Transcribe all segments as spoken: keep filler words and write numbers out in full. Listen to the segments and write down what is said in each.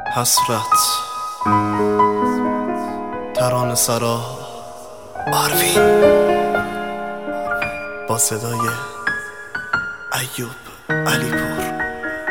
حسرت ترانه سرا آروین با صدای ایوب علیپور.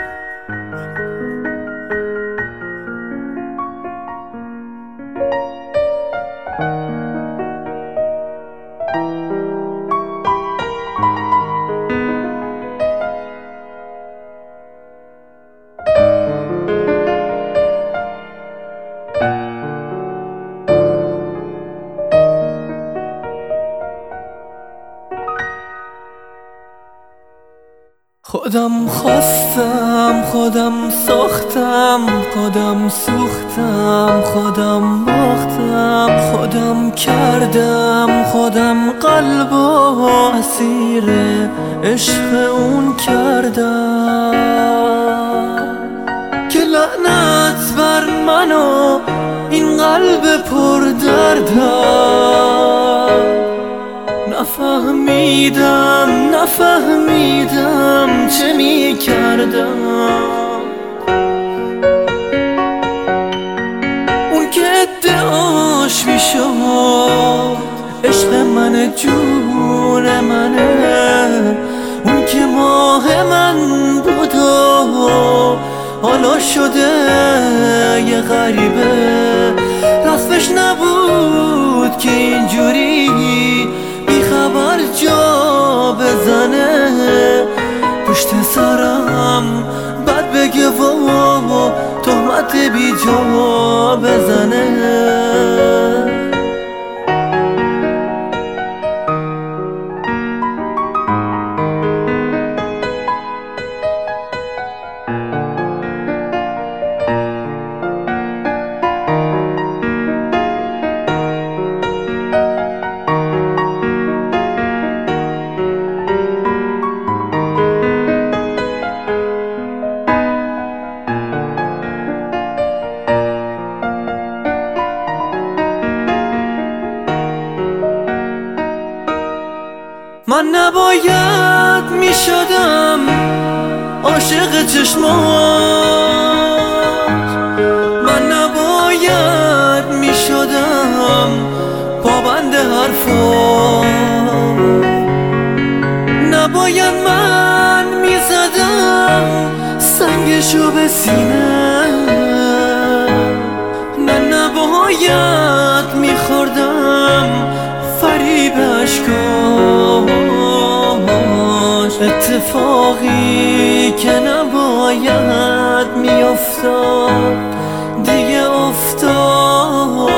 خودم خواستم، خودم ساختم، خودم سوختم، خودم باختم، خودم کردم، خودم قلبو اسیر عشق اون کردم که لعنت بر من و این قلب پر دردم. نفهمیدم نفهمیدم چه می کردم. اون که ادعاش می شد عشق من جون منه، اون که ماه من بود و حالا شده یه غریبه. رسمش نبود که اینجوری خبر جا بزنه پشت سرم، بد بگه و تهمت بی جا بزنه. من نباید می شدم عاشق چشمات، من نباید می شدم پابند حرفات، نباید من می زدم سنگشو به سینه، نه نباید می خوردم فریب عشقات. اتفاقی که نباید می افتاد دیگه افتاد.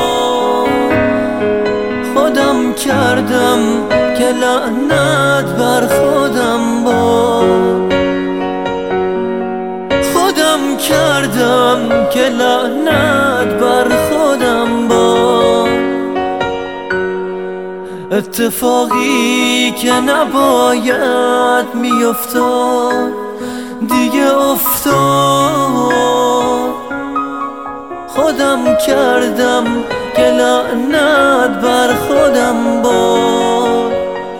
خودم کردم که لعنت بر خودم باد، خودم کردم که لعنت بر خودم باد. اتفاقی که نباید می افتاد دیگه افتاد. خودم کردم که لعنت بر خودم باد.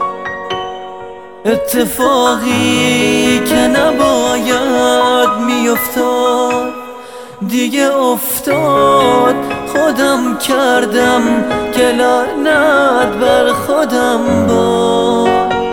اتفاقی که نباید می افتاد دیگه افتاد. خودم کردم که لعنت بر خودم باد.